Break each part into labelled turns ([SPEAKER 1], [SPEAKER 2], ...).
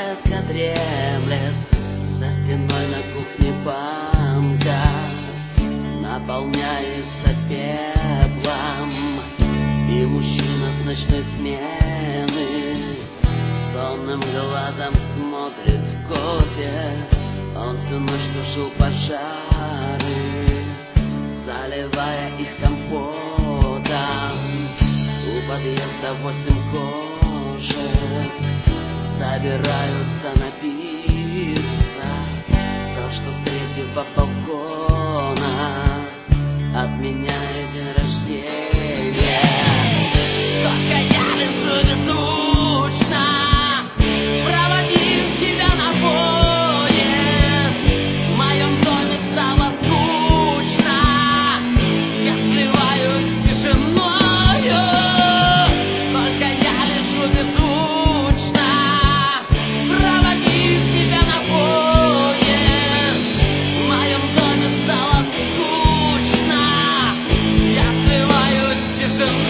[SPEAKER 1] редко дремлет за стеной на кухне банка, наполняется пеплом, и мужчина с ночной смены сонным глазом смотрит в кофе. Он всю ночь тушил пожары, заливая их компотом. У подъезда 8 кошек собираются напиться. То, что с третьего балкона отменяет день рождения. Только я лежу беззвучно, проводив тебя на поезд. В моем доме стало скучно, я сливаюсь с тишиною. Только я лежу беззвучно, проводив тебя на поезд. В моем доме стало скучно, я сливаюсь с тишиною.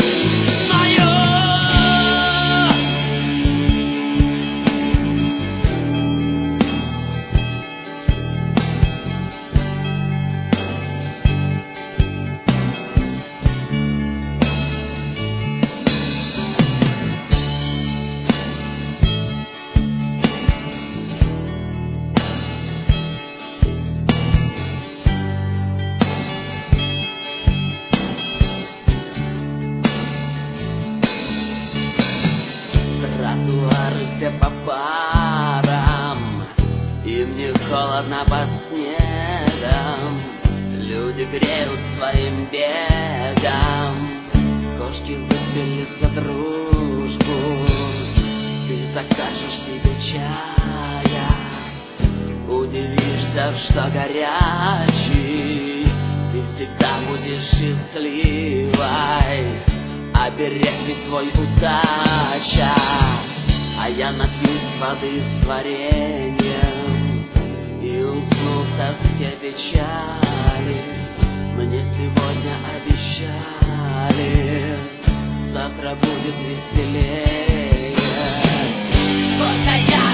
[SPEAKER 1] Тротуары все по парам, им не холодно под снегом. Люди греют своим бегом, кошки выпили за дружбу. Ты закажешь себе чая, удивишься, что горячий. Ты всегда будешь счастливой, оберегнет твой удача. А я напьюсь воды с вареньем и усну в тоске печали. Мне сегодня обещали, завтра будет веселее. Только я